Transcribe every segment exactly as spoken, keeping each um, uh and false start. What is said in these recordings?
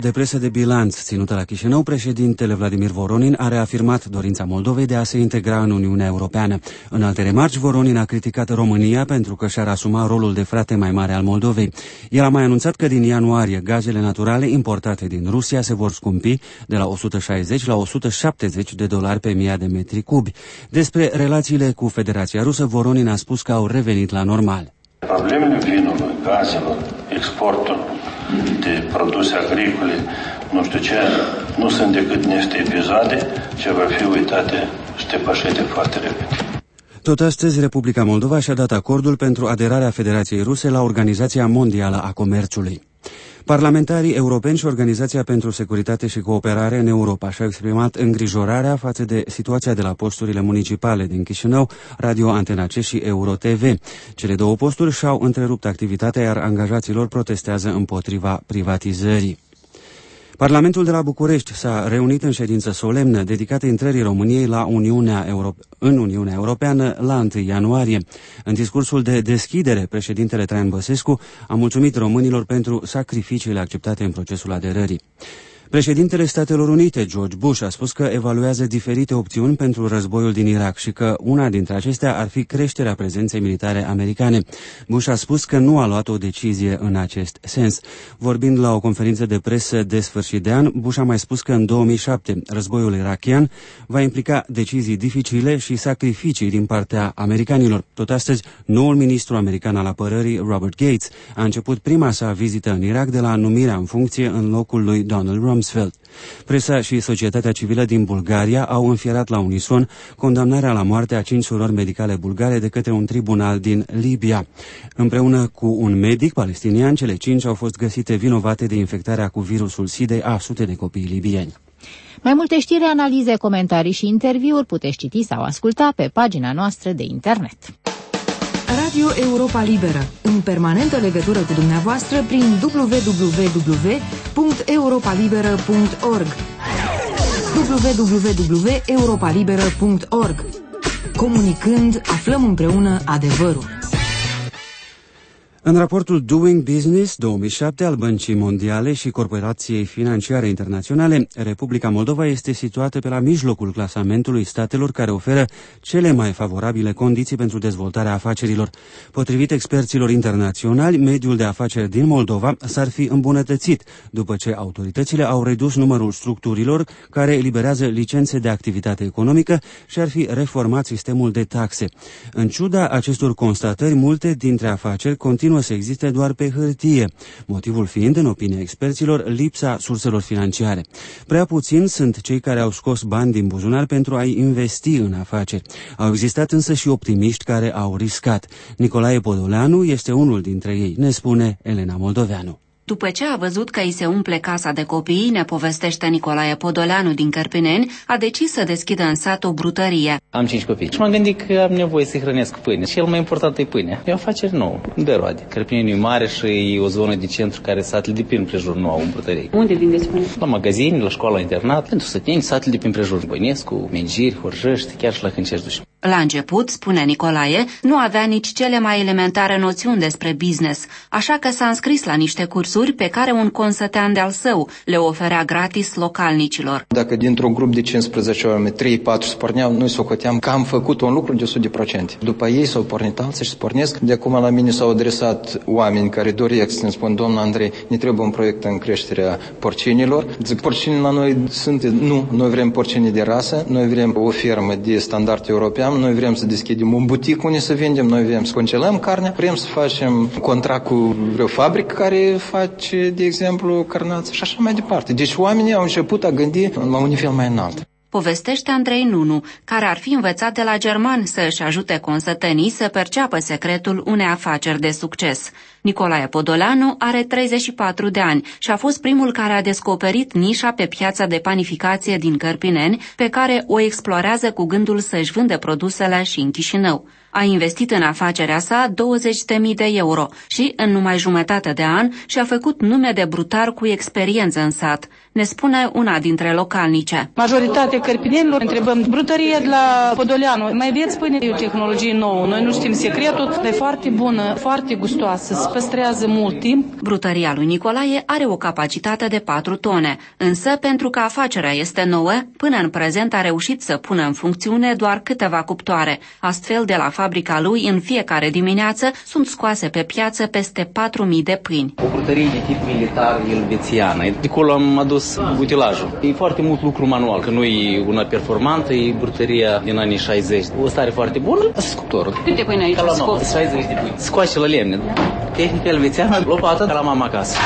de presă de bilanț ținută la Chișinău, președintele Vladimir Voronin a reafirmat dorința Moldovei de a se integra în Uniunea Europeană. În alte remarci, Voronin a criticat România pentru că și-ar asuma rolul de frate mai mare al Moldovei. El a mai anunțat că din ianuarie gazele naturale importate din Rusia se vor scumpi de la o sută șaizeci la o sută șaptezeci de dolari pe mie de metri cubi. Despre relațiile cu Federația Rusă, Voronin a spus că au revenit la normal. Problemele vinului, gazelor, exportul de produse agricole, nu știu ce, nu sunt decât niște episoade ce vor fi uitate și depășite foarte repede. Tot astăzi, Republica Moldova și-a dat acordul pentru aderarea Federației Ruse la Organizația Mondială a Comerțului. Parlamentarii europeni și Organizația pentru Securitate și Cooperare în Europa și-au exprimat îngrijorarea față de situația de la posturile municipale din Chișinău, Radio Antena C și Euro T V. Cele două posturi și-au întrerupt activitatea, iar angajaților protestează împotriva privatizării. Parlamentul de la București s-a reunit în ședință solemnă dedicată intrării României la Uniunea Euro- în Uniunea Europeană la întâi ianuarie. În discursul de deschidere, președintele Traian Băsescu a mulțumit românilor pentru sacrificiile acceptate în procesul aderării. Președintele Statelor Unite, George Bush, a spus că evaluează diferite opțiuni pentru războiul din Irak și că una dintre acestea ar fi creșterea prezenței militare americane. Bush a spus că nu a luat o decizie în acest sens. Vorbind la o conferință de presă de sfârșit de an, Bush a mai spus că în două mii șapte războiul irakian va implica decizii dificile și sacrificii din partea americanilor. Tot astăzi, noul ministru american al apărării, Robert Gates, a început prima sa vizită în Irak de la numirea în funcție în locul lui Donald Rumsfeld. Presa și societatea civilă din Bulgaria au înfierat la unison condamnarea la moarte a cinci surori medicale bulgare de către un tribunal din Libia. Împreună cu un medic palestinian, cele cinci au fost găsite vinovate de infectarea cu virusul SIDA a sute de copii libieni. Mai multe știri, analize, comentarii și interviuri puteți citi sau asculta pe pagina noastră de internet. Radio Europa Liberă, în permanentă legătură cu dumneavoastră prin w w w punct europa liberă punct org w w w punct europa liberă punct org. Comunicând, aflăm împreună adevărul. În raportul Doing Business două mii șapte al Băncii Mondiale și Corporației Financiare Internaționale, Republica Moldova este situată pe la mijlocul clasamentului statelor care oferă cele mai favorabile condiții pentru dezvoltarea afacerilor. Potrivit experților internaționali, mediul de afaceri din Moldova s-ar fi îmbunătățit după ce autoritățile au redus numărul structurilor care eliberează licențe de activitate economică și ar fi reformat sistemul de taxe. În ciuda acestor constatări, multe dintre afaceri continuă să existe doar pe hârtie, motivul fiind, în opinia experților, lipsa surselor financiare. Prea puțini sunt cei care au scos bani din buzunar pentru a-i investi în afaceri. Au existat însă și optimiști care au riscat. Nicolae Podoleanu este unul dintre ei, ne spune Elena Moldoveanu. După ce a văzut că îi se umple casa de copii, ne povestește Nicolae Podoleanu din Cărpineni, a decis să deschidă în sat o brutărie. Am cinci copii și m-am gândit că am nevoie să-i hrănesc pâine. Cel mai important e pâinea. E o afacere nouă, de roade. Cărpineni e mare și e o zonă de centru care satele de prin prejur nu au în brutărie. Unde vindeți pâine? La magazini, la școala internat, pentru săteni, satele de prin prejur. Băinescu, Mengiri, Horjăști, chiar și la Hâncești duși. La început, spune Nicolae, nu avea nici cele mai elementare noțiuni despre business, așa că s-a înscris la niște cursuri pe care un consătean de-al său le oferea gratis localnicilor. Dacă dintr-un grup de cincisprezece oameni, trei patru se porneau, noi socoteam că am făcut un lucru de o sută la sută. După ei s-au pornit alții și se pornesc. De acum la mine s-au adresat oameni care doresc să ne spun, domnul Andrei, ne trebuie un proiect în creșterea porcinilor. Zic, porcini la noi sunt, nu, noi vrem porcini de rasă, noi vrem o fermă de standard european, noi vrem să deschidem un butic unde să vendem, noi vrem să congelăm carnea, vrem să facem contract cu vreo fabrică care face, de exemplu, carnață și așa mai departe. Deci oamenii au început a gândi la un nivel mai înalt. Povestește Andrei Nunu, care ar fi învățat de la german să își ajute consătenii să perceapă secretul unei afaceri de succes. Nicolae Podoleanu are treizeci și patru de ani și a fost primul care a descoperit nișa pe piața de panificație din Cărpineni, pe care o explorează cu gândul să-și vândă produsele și în Chișinău. A investit în afacerea sa douăzeci de mii de euro și, în numai jumătate de an, și-a făcut nume de brutar cu experiență în sat, ne spune una dintre localnice. Majoritatea cărpinenilor întrebăm brutărie de la Podoleanu. Mai veți pâine? E o tehnologie nouă. Noi nu știm secretul, dar e foarte bună, foarte gustoasă, se păstrează mult timp. Brutăria lui Nicolae are o capacitate de patru tone, însă pentru că afacerea este nouă, până în prezent a reușit să pună în funcțiune doar câteva cuptoare. Astfel, de la fabrica lui, în fiecare dimineață, sunt scoase pe piață peste patru mii de pâini. O brutărie de tip militar elvețiană. De acolo am adus utilajul. E foarte mult lucru manual, că nu e una performantă, e brutăria din anii șaizeci. O stare foarte bună, sculptorul. Câte pâine aici scoți? șaizeci de pâini. Scoace la lemne. Tehnica elvețiană, lopată de la mama acasă.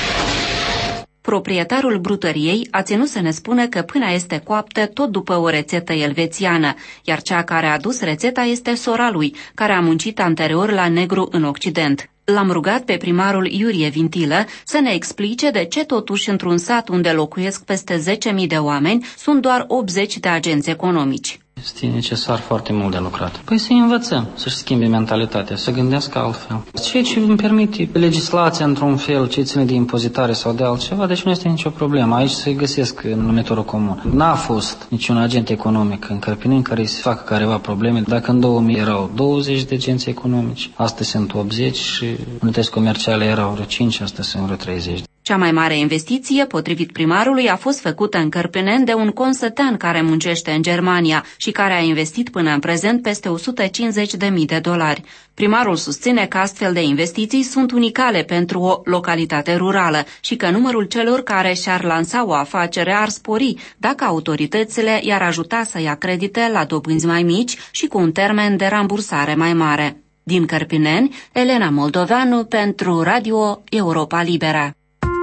Proprietarul brutăriei a ținut să ne spună că pâinea este coaptă tot după o rețetă elvețiană, iar cea care a adus rețeta este sora lui, care a muncit anterior la negru în Occident. L-am rugat pe primarul Iurie Vintilă să ne explice de ce totuși într-un sat unde locuiesc peste zece mii de oameni sunt doar optzeci de agenți economici. Este necesar foarte mult de lucrat. Păi să învățăm, să-și schimbe mentalitatea, să gândească altfel. Ceea ce îmi permite legislația într-un fel, ce ține de impozitare sau de altceva, deci nu este nicio problemă. Aici se găsesc în numitorul comun. N-a fost niciun agent economic în Cărpineni care să facă careva probleme. Dacă în două mii erau douăzeci de agenți economici, astăzi sunt optzeci și unități comerciale erau vreo cinci, astăzi sunt vreo treizeci. Cea mai mare investiție, potrivit primarului, a fost făcută în Cărpineni de un consătean care muncește în Germania și care a investit până în prezent peste o sută cincizeci de mii de dolari. Primarul susține că astfel de investiții sunt unicale pentru o localitate rurală și că numărul celor care și-ar lansa o afacere ar spori dacă autoritățile i-ar ajuta să ia credite la dobânzi mai mici și cu un termen de rambursare mai mare. Din Cărpineni, Elena Moldoveanu pentru Radio Europa Liberă.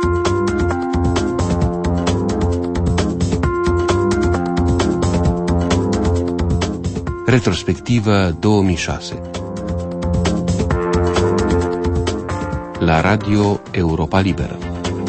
Retrospectivă două mii șase la Radio Europa Liberă.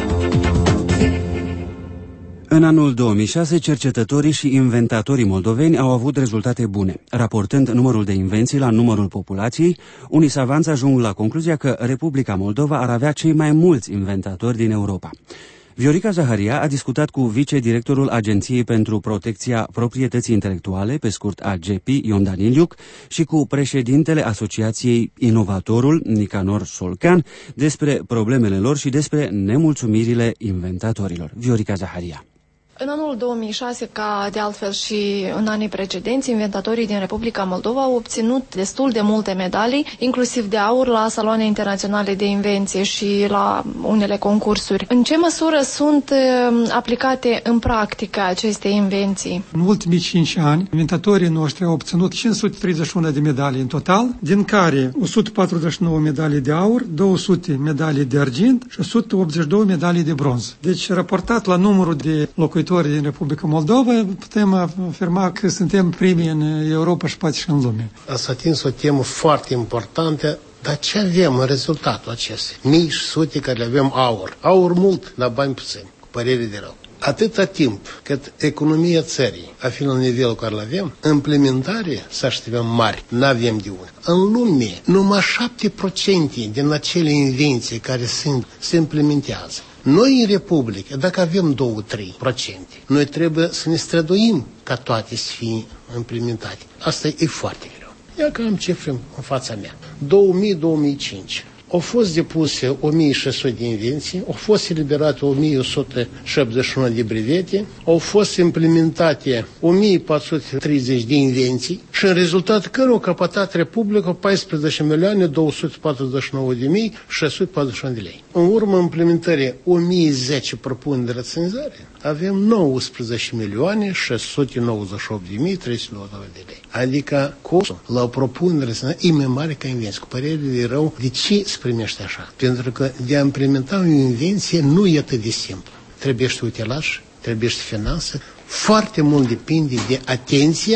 În anul două mii șase, cercetătorii și inventatorii moldoveni au avut rezultate bune. Raportând numărul de invenții la numărul populației, unii savanți ajung la concluzia că Republica Moldova ar avea cei mai mulți inventatori din Europa. Viorica Zaharia a discutat cu vicedirectorul Agenției pentru Protecția Proprietății Intelectuale, pe scurt A G P, Ion Daniliuc, și cu președintele Asociației Inovatorul, Nicanor Solcan, despre problemele lor și despre nemulțumirile inventatorilor. Viorica Zaharia. În anul două mii șase, ca de altfel și în anii precedenți, inventatorii din Republica Moldova au obținut destul de multe medalii, inclusiv de aur, la saloane internaționale de invenție și la unele concursuri. În ce măsură sunt aplicate în practică aceste invenții? În ultimii cinci ani, inventatorii noștri au obținut cinci sute treizeci și unu de medalii în total, din care o sută patruzeci și nouă medalii de aur, două sute medalii de argint și o sută optzeci și două medalii de bronz. Deci, raportat la numărul de locuitori din Republica Moldova, putem afirma că suntem primii în Europa și poate și în lume. Ați atins o temă foarte importantă, dar ce avem în rezultatul acesta? Mii și sute care le avem aur. Aur mult, dar bani puțini, cu părere de rău. Atâta timp cât economia țării a fi la nivelul care îl avem, implementarea să așteptăm mari, n-avem de unde. În lume, numai șapte la sută din acele invenții care sunt, se implementează. Noi în Republică, dacă avem două la trei la sută, noi trebuie să ne străduim ca toate să fie implementate. Asta e foarte greu. Ia că am cifre în fața mea. două mii - două mii cinci. Au fost depuse o mie șase sute de invenții, au fost eliberate o mie o sută șaptezeci și unu de brevete, au fost implementate o mie patru sute treizeci de invenții și în rezultat care au căpătat Republica paisprezece milioane două sute patruzeci și nouă de mii șase sute patruzeci și unu de lei. În urma implementării o mie zece propuneri de reținzare, avem nouăsprezece milioane șase sute nouăzeci și opt de mii trei sute nouăzeci de lei. Adică costul la o propunere e mai mare ca invenție. Cu părere de rău, de ce se primește așa? Pentru că de a implementa o invenție nu e atât de simplu. Trebuiește utilaj, trebuiește finanțe, foarte mult depinde de atenția care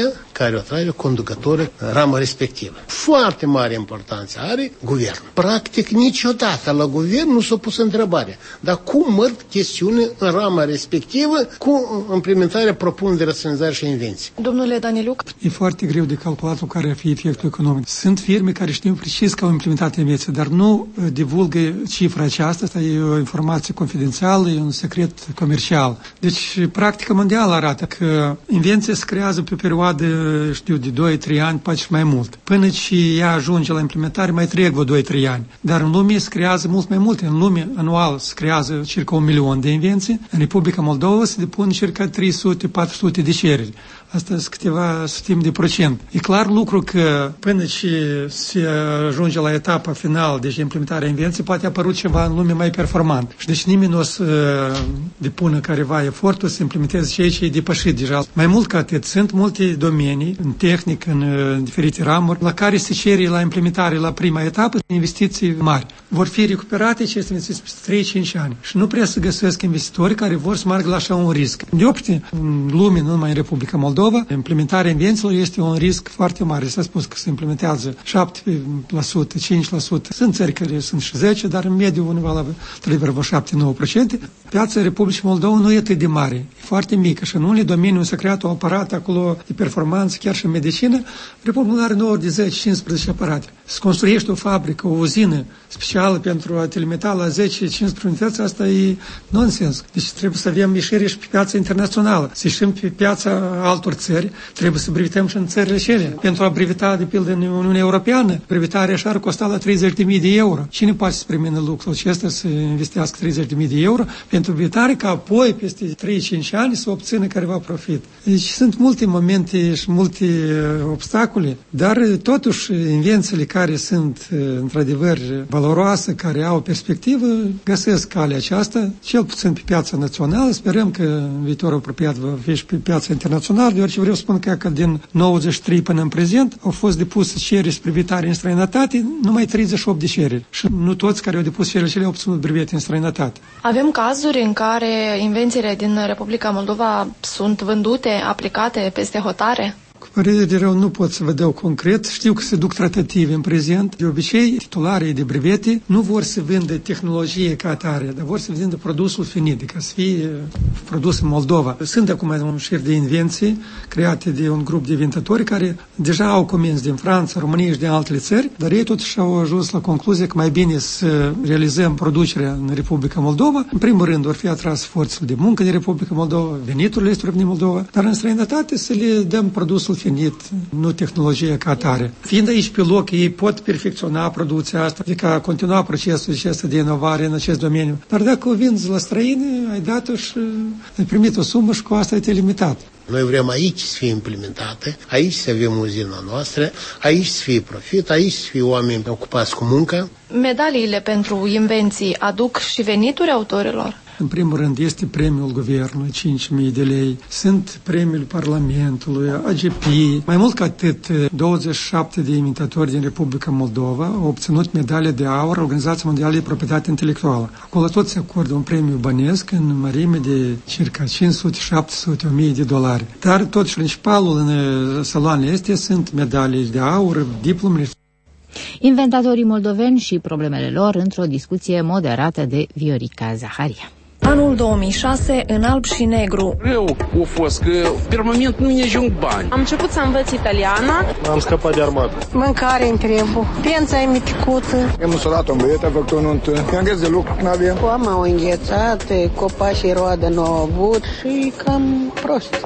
care o trage conducătorul în rama respectivă. Foarte mare importanță are guvernul. Practic, niciodată la guvern nu s-a pus întrebarea, dar cum mărg chestiune în rama respectivă cu implementarea propunerii de raționalizare și invenții. Domnule Daniluc? E foarte greu de calculat cu care ar fi efectul economic. Sunt firme care știu precis că au implementat invenții, dar nu divulgă cifra aceasta. Asta e o informație confidențială, e un secret comercial. Deci, practica mondială arată că invenția se creează pe o perioadă, știu, de doi trei ani, poate și mai mult. Până ce ea ajunge la implementare, mai trec vreo doi trei ani. Dar în lume se creează mult mai multe. În lume, anual, se creează circa un milion de invenții. În Republica Moldova se depun circa trei sute patru sute de cereri. Asta sunt câteva sutimi de procent. E clar lucru că până ce se ajunge la etapa finală, deci implementarea invenției, poate apărut ceva în lume mai performant. Și deci nimeni nu o să depună careva efortul să implementeze ceea ce e depășit deja. Mai mult ca atât, sunt multe domenii, în tehnic, în, în diferite ramuri, la care se cere la implementare la prima etapă investiții mari. Vor fi recuperate aceste investiții peste trei cinci ani. Și nu prea să găsesc investitori care vor să meargă la așa un risc. De obște, în lume, nu numai în Republica Moldova, implementarea invențiilor este un risc foarte mare. S-a spus că se implementează șapte la sută, cinci la sută. Sunt țări care sunt și zece, dar în mediu undeva la trei virgulă șapte nouă la sută. Piața Republicii Moldova nu e atât de mare, e foarte mică și în unele domenii s-a creat un aparat acolo de performanță, chiar și în medicină. Republica are nouă de zece cincisprezece aparate. Se construiește o fabrică, o uzină specială pentru a te limita la zece cincisprezece unități, asta e nonsens. Deci trebuie să avem ieșire și pe piața internațională, să ieșim pe piața altor țări, trebuie să brevetăm și în țările cele. Pentru a breveta, de pildă, în Uniunea Europeană, brevetarea așa ar costa la treizeci de mii de euro. Cine poate să primină lucrul acesta să investească treizeci de mii de euro pentru brevetare, ca apoi, peste trei cinci ani, să obțină careva profit. Deci sunt multe momente și multe obstacole, dar totuși invențiile care sunt într-adevăr valoroase, care au perspectivă, găsesc calea aceasta, cel puțin pe piața națională. Sperăm că în viitorul apropiat va fi și pe piața internațională, deoarece vreau să spun că, că din nouăzeci și trei până în prezent au fost depuse cereri spre brevetare în străinătate, numai treizeci și opt de cereri. Și nu toți care au depus cererile cele au obținut brevete în străinătate. Avem cazuri în care invențiile din Republica Moldova sunt vândute, aplicate peste hotare? Cu părere de rău nu pot să vă dau concret. Știu că se duc tratative în prezent. De obicei, titularii de brevete nu vor să vândă tehnologie ca atare, dar vor să vândă produsul finit, ca să fie produs în Moldova. Sunt acum un șir de invenții create de un grup de inventatori care deja au comenzi din Franța, România și din altele țări, dar ei totuși au ajuns la concluzie că mai bine să realizăm producerea în Republica Moldova. În primul rând, vor fi atras forțele de muncă din Republica Moldova, veniturile este din Moldova, dar în străinătate să le dăm produsul finit, nu tehnologia ca atare. Fiind aici pe loc, ei pot perfecționa producția asta, adică a continua procesul acesta de inovare în acest domeniu. Dar dacă o vinzi la străini, ai dat-o și ai primit o sumă și cu asta ai limitat. Noi vrem aici să fie implementate, aici să avem uzina noastră, aici să fie profit, aici să fie oameni ocupați cu muncă. Medaliile pentru invenții aduc și venituri autorilor? În primul rând este premiul guvernului, cinci mii de lei, sunt premiul Parlamentului, A G P. Mai mult ca atât, douăzeci și șapte de imitatori din Republica Moldova au obținut medalie de aur Organizația Mondială de Proprietate Intelectuală. Acolo tot se acordă un premiu bănesc în mărime de circa cinci sute șapte sute o mie de dolari. Dar totuși principalul în saloanele astea sunt medalii de aur, diplomele. Inventatorii moldoveni și problemele lor într-o discuție moderată de Viorica Zaharia. Anul două mii șase, în alb și negru. Rău a fost că, pe moment, nu ne ajung bani. Am început să învăț italiana. Am scăpat de armată. Mâncare îmi trebuie. Pensa e miticuță. Am sărat un băiet, a făcut o nuntă. I-am găsit de lucru când avem. Coama au înghețat, copașii roadă nu au avut și cam prost.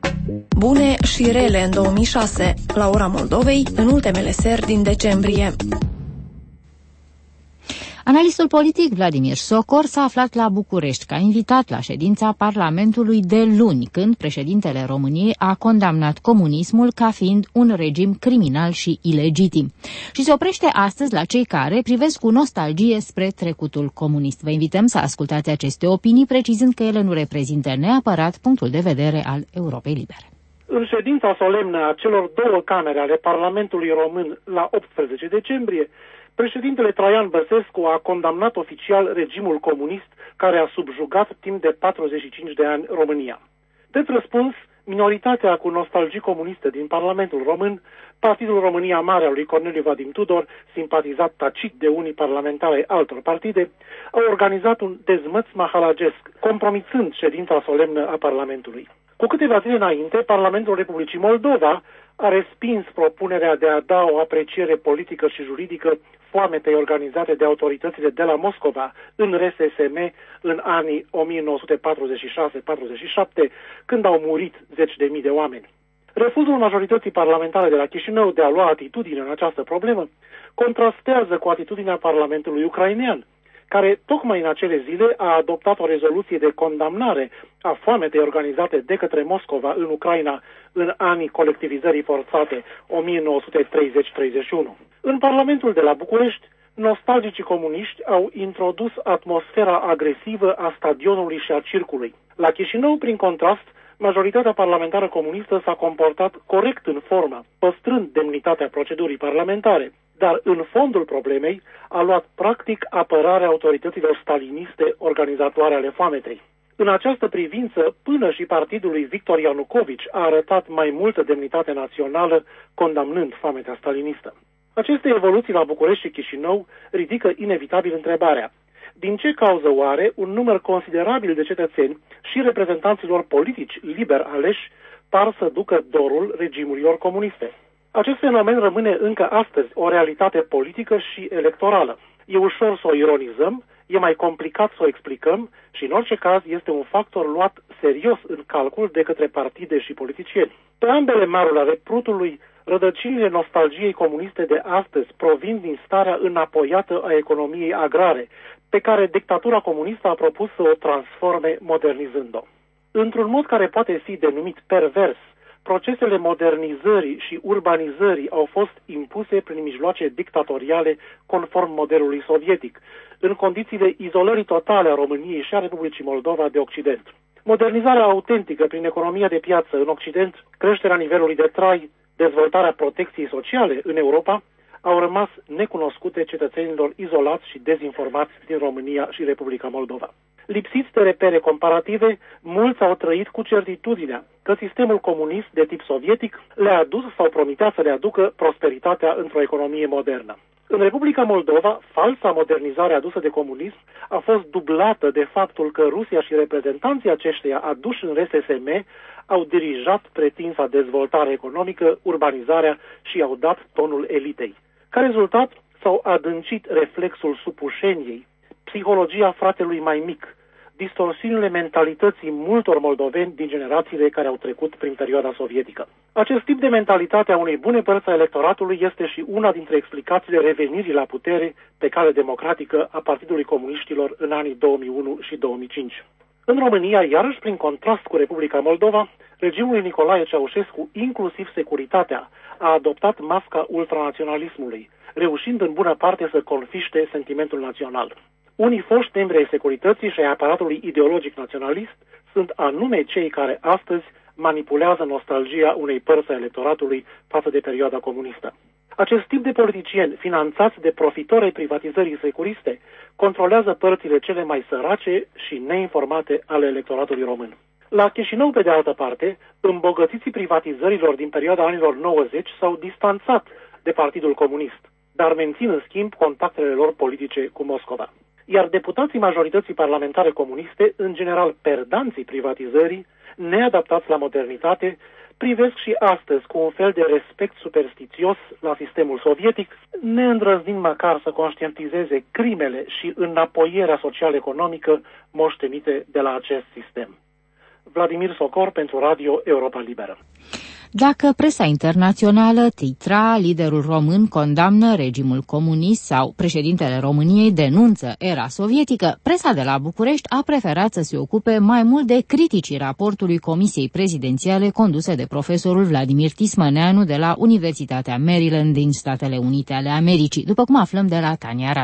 Bune și rele în două mii șase, la ora Moldovei, în ultimele seri din decembrie. Analistul politic Vladimir Socor s-a aflat la București ca invitat la ședința Parlamentului de luni, când președintele României a condamnat comunismul ca fiind un regim criminal și ilegitim. Și se oprește astăzi la cei care privesc cu nostalgie spre trecutul comunist. Vă invităm să ascultați aceste opinii, precizând că ele nu reprezintă neapărat punctul de vedere al Europei Libere. În ședința solemnă a celor două camere ale Parlamentului Român la optsprezece decembrie, președintele Traian Băsescu a condamnat oficial regimul comunist care a subjugat timp de patruzeci și cinci de ani România. Drept răspuns, minoritatea cu nostalgii comuniste din Parlamentul Român, Partidul România Mare al lui Corneliu Vadim Tudor, simpatizat tacit de unii parlamentari ai altor partide, au organizat un dezmăț mahalagesc, compromițând ședința solemnă a Parlamentului. Cu câteva zile înainte, Parlamentul Republicii Moldova a respins propunerea de a da o apreciere politică și juridică foametei organizate de autoritățile de la Moscova în R S S M în anii o mie nouă sute patruzeci și șase patruzeci și șapte, când au murit zeci de mii de oameni. Refuzul majorității parlamentare de la Chișinău de a lua atitudine în această problemă contrastează cu atitudinea Parlamentului ucrainean, care tocmai în acele zile a adoptat o rezoluție de condamnare a foametei organizate de către Moscova în Ucraina în anii colectivizării forțate o mie nouă sute treizeci treizeci și unu. În Parlamentul de la București, nostalgicii comuniști au introdus atmosfera agresivă a stadionului și a circului. La Chișinău, prin contrast, majoritatea parlamentară comunistă s-a comportat corect în formă, păstrând demnitatea procedurii parlamentare, dar în fondul problemei a luat practic apărarea autorităților staliniste organizatoare ale foametei. În această privință, până și partidul lui Victor Ianucovici a arătat mai multă demnitate națională, condamnând foametea stalinistă. Aceste evoluții la București și Chișinău ridică inevitabil întrebarea: din ce cauză oare un număr considerabil de cetățeni și reprezentanților politici liber aleși par să ducă dorul regimurilor comuniste? Acest fenomen rămâne încă astăzi o realitate politică și electorală. E ușor să o ironizăm, e mai complicat să o explicăm și în orice caz este un factor luat serios în calcul de către partide și politicieni. Pe ambele maluri ale prutului, rădăcinile nostalgiei comuniste de astăzi provin din starea înapoiată a economiei agrare, pe care dictatura comunistă a propus să o transforme modernizând-o. Într-un mod care poate fi denumit pervers, procesele modernizării și urbanizării au fost impuse prin mijloace dictatoriale conform modelului sovietic, în condițiile izolării totale a României și a Republicii Moldova de Occident. Modernizarea autentică prin economia de piață în Occident, creșterea nivelului de trai, dezvoltarea protecției sociale în Europa, au rămas necunoscute cetățenilor izolați și dezinformați din România și Republica Moldova. Lipsiți de repere comparative, mulți au trăit cu certitudinea că sistemul comunist de tip sovietic le-a adus sau promitea să le aducă prosperitatea într-o economie modernă. În Republica Moldova, falsa modernizare adusă de comunism a fost dublată de faptul că Rusia și reprezentanții aceștia aduși în R S S M au dirijat pretinsa dezvoltare economică, urbanizarea și au dat tonul elitei. Ca rezultat, s-au adâncit reflexul supușeniei, psihologia fratelui mai mic, distorsiunile mentalității multor moldoveni din generațiile care au trecut prin perioada sovietică. Acest tip de mentalitate a unei bune părți a electoratului este și una dintre explicațiile revenirii la putere pe cale democratică a Partidului Comuniștilor în anii două mii unu și două mii cinci. În România, iarăși prin contrast cu Republica Moldova, regimul Nicolae Ceaușescu, inclusiv securitatea, a adoptat masca ultranaționalismului, reușind în bună parte să confiște sentimentul național. Unii foști membri ai securității și ai aparatului ideologic naționalist sunt anume cei care astăzi manipulează nostalgia unei părți a electoratului față de perioada comunistă. Acest tip de politicieni, finanțați de profitori ai privatizării securiste, controlează părțile cele mai sărace și neinformate ale electoratului român. La Chișinău, pe de altă parte, îmbogățiții privatizărilor din perioada anilor nouăzeci s-au distanțat de Partidul Comunist, dar mențin în schimb contactele lor politice cu Moscova. Iar deputații majorității parlamentare comuniste, în general perdanții privatizării, neadaptați la modernitate, privesc și astăzi cu un fel de respect superstițios la sistemul sovietic, neîndrăznind măcar să conștientizeze crimele și înapoierea social-economică moștenite de la acest sistem. Vladimir Socor pentru Radio Europa Liberă. Dacă presa internațională titra liderul român condamnă regimul comunist sau președintele României denunță era sovietică, presa de la București a preferat să se ocupe mai mult de criticii raportului Comisiei Prezidențiale conduse de profesorul Vladimir Tismăneanu de la Universitatea Maryland din Statele Unite ale Americii, după cum aflăm de la Tania Radu.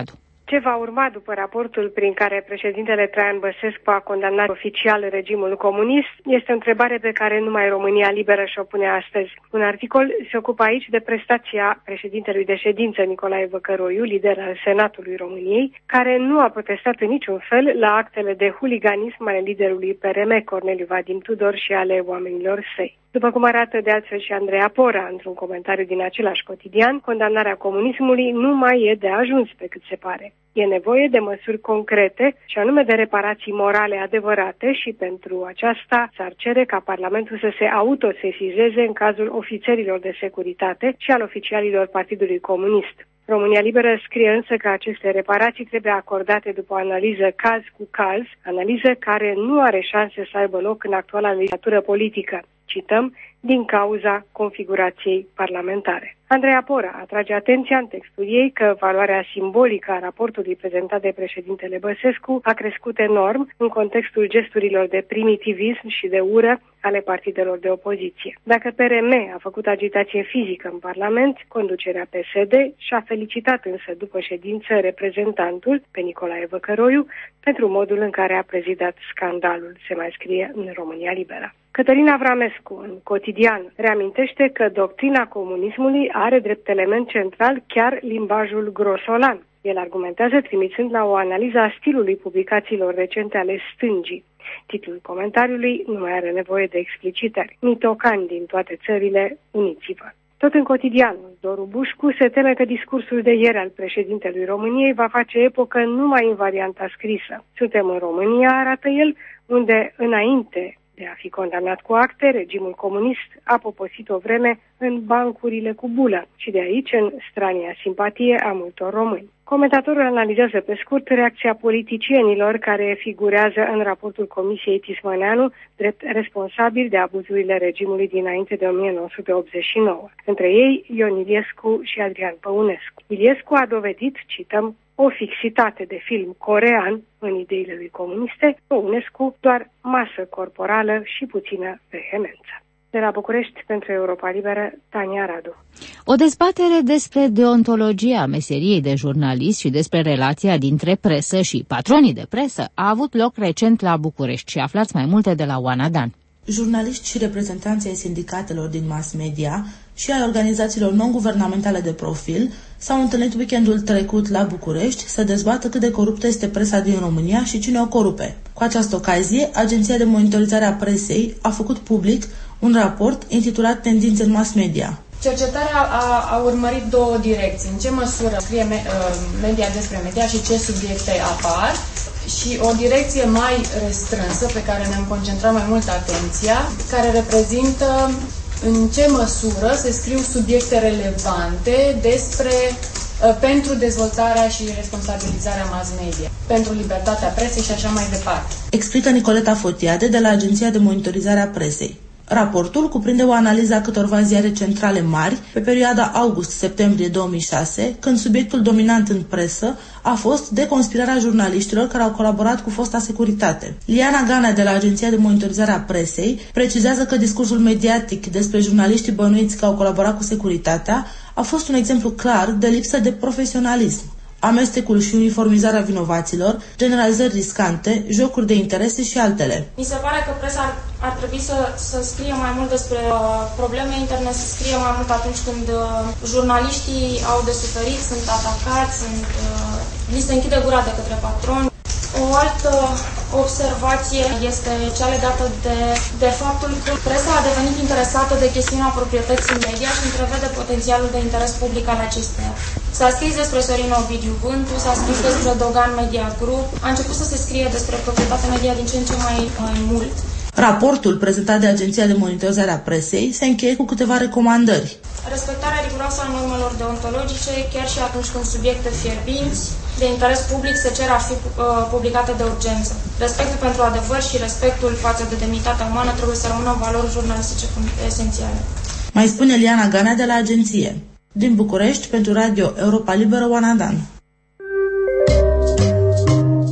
Ce va urma după raportul prin care președintele Traian Băsescu a condamnat oficial regimul comunist este o întrebare pe care numai România Liberă și-o pune astăzi. Un articol se ocupă aici de prestația președintelui de ședință Nicolae Văcăroiu, lider al Senatului României, care nu a protestat în niciun fel la actele de huliganism ale liderului P R M, Corneliu Vadim Tudor, și ale oamenilor săi. După cum arată de altfel și Andreea Pora într-un comentariu din același cotidian, condamnarea comunismului nu mai e de ajuns pe cât se pare. E nevoie de măsuri concrete și anume de reparații morale adevărate și pentru aceasta s-ar cere ca Parlamentul să se autosesizeze în cazul ofițerilor de securitate și al oficialilor Partidului Comunist. România Liberă scrie însă că aceste reparații trebuie acordate după o analiză caz cu caz, analiză care nu are șanse să aibă loc în actuala legislatură politică. Cităm, din cauza configurației parlamentare. Andreea Pora atrage atenția în textul ei că valoarea simbolică a raportului prezentat de președintele Băsescu a crescut enorm în contextul gesturilor de primitivism și de ură ale partidelor de opoziție. Dacă P R M a făcut agitație fizică în Parlament, conducerea P S D și-a felicitat însă după ședință reprezentantul, pe Nicolae Văcăroiu, pentru modul în care a prezidat scandalul, se mai scrie în România Liberă. Cătălin Avramescu, în Cotidian, reamintește că doctrina comunismului are drept element central chiar limbajul grosolan. El argumentează trimițând la o analiză a stilului publicațiilor recente ale stângii. Titlul comentariului nu mai are nevoie de explicitări. Mitocani din toate țările, uniți-vă! Tot în Cotidianul, Doru Bușcu se teme că discursul de ieri al președintelui României va face epocă numai în varianta scrisă. Suntem în România, arată el, unde înainte de a fi condamnat cu acte, regimul comunist a poposit o vreme în bancurile cu bulă și de aici în strania simpatie a multor români. Comentatorul analizează pe scurt reacția politicienilor care figurează în raportul Comisiei Tismăneanu drept responsabil de abuzurile regimului dinainte de o mie nouă sute optzeci și nouă. Între ei, Ion Iliescu și Adrian Păunescu. Iliescu a dovedit, cităm, o fixitate de film corean în ideile lui comuniste, Păunescu doar masă corporală și puțină vehemență. De la București, pentru Europa Liberă, Tania Radu. O dezbatere despre deontologia meseriei de jurnalist și despre relația dintre presă și patronii de presă a avut loc recent la București și aflați mai multe de la Oana Dan. Jurnaliști și reprezentanții ai sindicatelor din mass media și ai organizațiilor non-guvernamentale de profil s-au întâlnit weekendul trecut la București să dezbată cât de coruptă este presa din România și cine o corupe. Cu această ocazie, Agenția de Monitorizare a Presei a făcut public un raport intitulat Tendințe în mass media. Cercetarea a, a urmărit două direcții. În ce măsură scrie me, media despre media și ce subiecte apar, și o direcție mai restrânsă pe care ne-am concentrat mai mult atenția, care reprezintă în ce măsură se scriu subiecte relevante despre pentru dezvoltarea și responsabilizarea mass media, pentru libertatea presei și așa mai departe. Explică Nicoleta Fotiade de la Agenția de Monitorizare a Presei. Raportul cuprinde o analiză a câtorva ziare centrale mari pe perioada august-septembrie două mii șase, când subiectul dominant în presă a fost deconspirarea jurnaliștilor care au colaborat cu fosta securitate. Liana Ganea de la Agenția de Monitorizare a Presei precizează că discursul mediatic despre jurnaliștii bănuiți că au colaborat cu securitatea a fost un exemplu clar de lipsă de profesionalism. Amestecul și uniformizarea vinovaților, generalizări riscante, jocuri de interese și altele. Mi se pare că presa ar, ar trebui să, să scrie mai mult despre uh, probleme interne, să scrie mai mult atunci când uh, jurnaliștii au de suferit, sunt atacați, sunt, uh, li se închide gura de către patroni. O altă observație este cea legată de, de faptul că presa a devenit interesată de chestiunea proprietății media și întrevede potențialul de interes public al acesteia. S-a scris despre Sorin Ovidiu Vântu, s-a scris despre Dogan Media Group, a început să se scrie despre proprietatea media din ce în ce mai, mai mult. Raportul prezentat de Agenția de Monitorizare a Presei se încheie cu câteva recomandări. Respectarea riguroasă a normelor deontologice, chiar și atunci când subiecte fierbinți de interes public se cer a fi uh, publicate de urgență. Respectul pentru adevăr și respectul față de demnitatea umană trebuie să rămână valori jurnalistice esențiale. Mai spune Liana Ganea de la agenție. Din București, pentru Radio Europa Liberă, Oana Dan.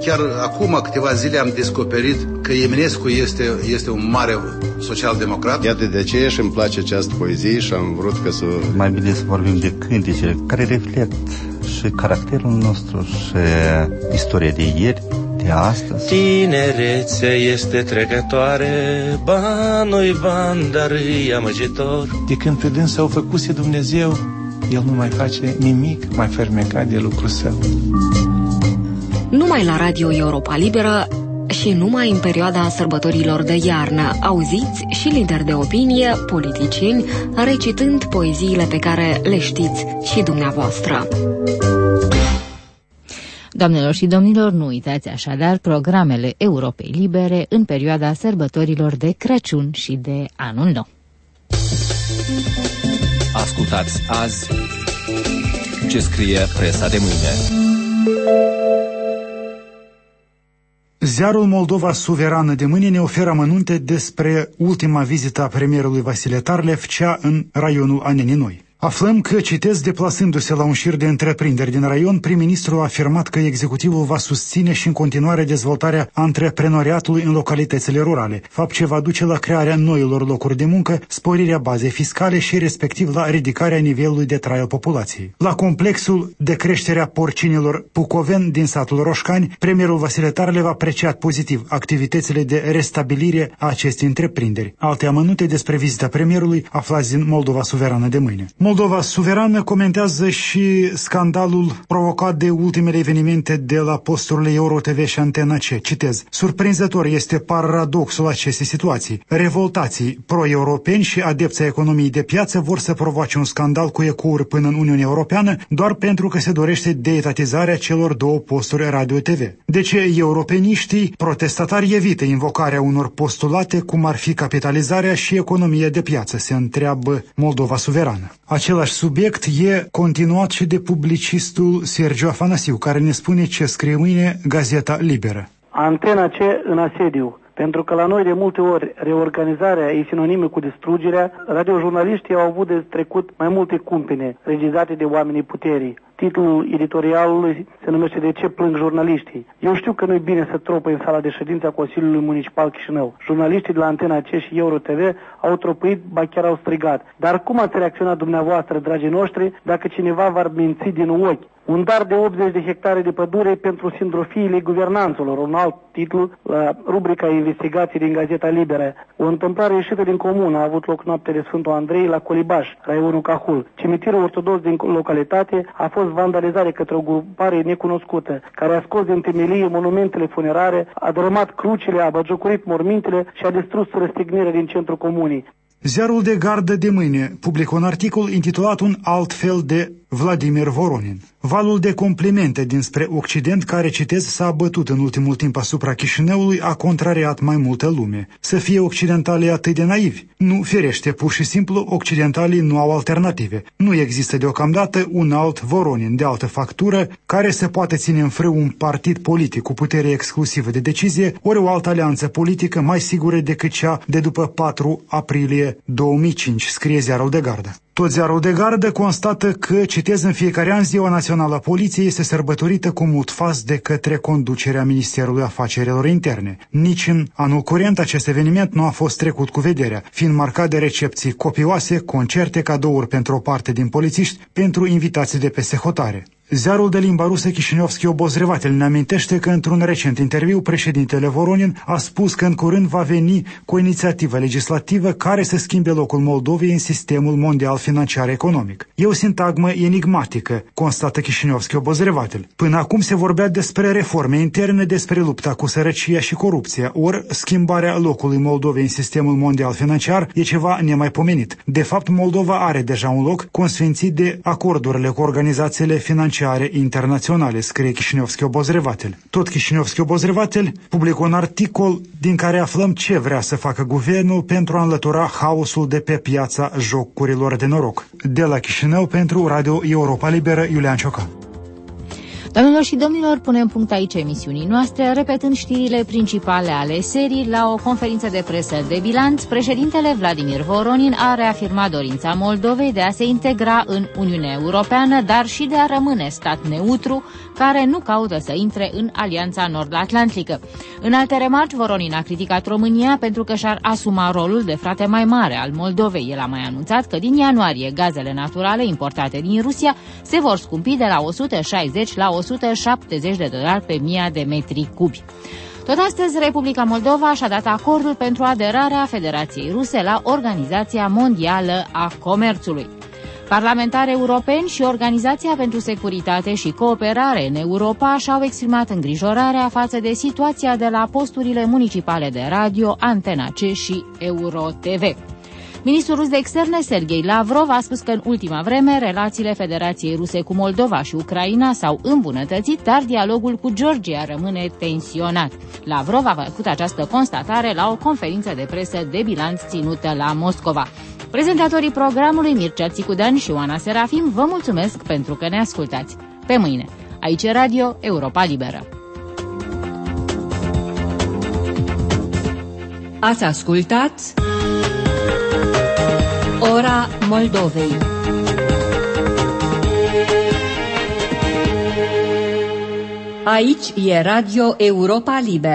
Chiar acum câteva zile am descoperit că Eminescu este, este un mare social-democrat. Iată de aceea și îmi place această poezie și am vrut ca să... Mai bine să vorbim de cântece care reflect și caracterul nostru și istoria de ieri, de astăzi. Tinerețea este trecătoare, banul-i ban, dar e amăgitor. De când pe dâns s-au făcuse Dumnezeu, El nu mai face nimic mai fermecat de lucrul său. Numai la Radio Europa Liberă și numai în perioada sărbătorilor de iarnă auziți și lideri de opinie, politicieni, recitând poeziile pe care le știți și dumneavoastră. Doamnelor și domnilor, nu uitați așadar programele Europei Libere în perioada sărbătorilor de Crăciun și de Anul Nou. Ascultați azi ce scrie presa de mâine. Ziarul Moldova Suverană de mâine ne oferă amănunte despre ultima vizită a premierului Vasile Tarlev, cea în raionul Anenii Noi. Aflăm că, citez, deplasându-se la un șir de întreprinderi din raion, prim-ministrul a afirmat că executivul va susține și în continuare dezvoltarea antreprenoriatului în localitățile rurale, fapt ce va duce la crearea noilor locuri de muncă, sporirea bazei fiscale și respectiv la ridicarea nivelului de trai al populației. La complexul de creștere a porcinilor Pucoven din satul Roșcani, premierul Vasile Tarlev a apreciat pozitiv activitățile de restabilire a acestei întreprinderi. Alte amănunte despre vizita premierului aflați din Moldova Suverană de mâine. Moldova Suverană comentează și scandalul provocat de ultimele evenimente de la posturile EuroTV și Antena C. Citez: surprinzător este paradoxul acestei situații. Revoltații pro-europeni și adepții economiei de piață vor să provoace un scandal cu ecouri până în Uniunea Europeană doar pentru că se dorește deetatizarea celor două posturi Radio-T V. De ce europeniștii protestatari evită invocarea unor postulate cum ar fi capitalizarea și economia de piață, se întreabă Moldova Suverană. Același subiect e continuat și de publicistul Sergiu Afanasiu, care ne spune ce scrie mâine Gazeta Liberă. Antena C în asediu. Pentru că la noi de multe ori reorganizarea e sinonimă cu distrugerea, radiojurnaliștii au avut de trecut mai multe cumpine regizate de oamenii puterii. Titlul editorialului se numește De ce plâng jurnaliștii? Eu știu că nu e bine să tropă în sala de ședință a Consiliului Municipal Chișinău. Jurnaliștii de la Antena C și EuroTV au tropăit, ba chiar au strigat. Dar cum ați reacționat dumneavoastră, dragii noștri, dacă cineva v-ar minți din ochi? Un dar de optzeci de hectare de pădure pentru sindrofiile guvernanților, un alt titlu la rubrica investigații din Gazeta Liberă. O întâmplare ieșită din comună a avut loc noaptea de Sfântul Andrei la Colibaș, raionul Cahul. Cimitirul ortodox din localitate a fost vandalizat către o grupare necunoscută, care a scos din temelie monumentele funerare, a dărâmat crucile, a băgiocorit mormintele și a distrus răstignirea din centrul comunii. Ziarul de gardă de mâine publică un articol intitulat Un alt fel de Vladimir Voronin. Valul de complimente dinspre Occident care, citez, s-a abătut în ultimul timp asupra Chișinăului a contrariat mai multă lume. Să fie occidentalii atât de naivi? Nu, firește, pur și simplu, occidentalii nu au alternative. Nu există deocamdată un alt Voronin de altă factură care se poate ține în frâu un partid politic cu putere exclusivă de decizie, ori o altă alianță politică mai sigură decât cea de după patru aprilie două mii cinci, scrie Ziarul de Gardă. Tot Ziarul de Gardă constată că, citez, în fiecare an Ziua Națională a Poliției este sărbătorită cu mult faz de către conducerea Ministerului Afacerilor Interne. Nici în anul curent acest eveniment nu a fost trecut cu vederea, fiind marcat de recepții copioase, concerte, cadouri pentru o parte din polițiști, pentru invitații de peste hotare. Ziarul de limba rusă Chișinevski Obozrevatel ne amintește că într-un recent interviu președintele Voronin a spus că în curând va veni cu o inițiativă legislativă care să schimbe locul Moldovei în sistemul mondial financiar economic. E o sintagmă enigmatică, constată Chișinevski Obozrevatel. Până acum se vorbea despre reforme interne, despre lupta cu sărăcia și corupția, ori schimbarea locului Moldovei în sistemul mondial financiar e ceva nemaipomenit. De fapt, Moldova are deja un loc consfințit de acordurile cu organizațiile financiare internaționale, scrie Chișinevski Obozrevatel. Tot Chișinevski Obozrevatel publică un articol din care aflăm ce vrea să facă guvernul pentru a înlătura haosul de pe piața jocurilor de noroc. De la Chișinău pentru Radio Europa Liberă, Iulian Ciocan. Doamnelor și domnilor, punem punct aici emisiunii noastre, repetând știrile principale ale serii. La o conferință de presă de bilanț, președintele Vladimir Voronin a reafirmat dorința Moldovei de a se integra în Uniunea Europeană, dar și de a rămâne stat neutru, care nu caută să intre în Alianța Nord-Atlantică. În alte remarci, Voronin a criticat România pentru că și-ar asuma rolul de frate mai mare al Moldovei. El a mai anunțat că din ianuarie gazele naturale importate din Rusia se vor scumpi de la o sută șaizeci la o sută șaptezeci de dolari pe mie de metri cubi. Tot astăzi, Republica Moldova și-a dat acordul pentru aderarea Federației Ruse la Organizația Mondială a Comerțului. Parlamentari europeni și Organizația pentru Securitate și Cooperare în Europa și-au exprimat îngrijorarea față de situația de la posturile municipale de radio, Antena C și Euro T V. Ministrul rus de externe, Sergei Lavrov, a spus că în ultima vreme relațiile Federației Ruse cu Moldova și Ucraina s-au îmbunătățit, dar dialogul cu Georgia rămâne tensionat. Lavrov a făcut această constatare la o conferință de presă de bilanț ținută la Moscova. Prezentatorii programului Mircea Țicudan și Oana Serafim vă mulțumesc pentru că ne ascultați. Pe mâine, aici Radio Europa Liberă. Ați ascultat Ora Moldovei. Aici e Radio Europa Liberă.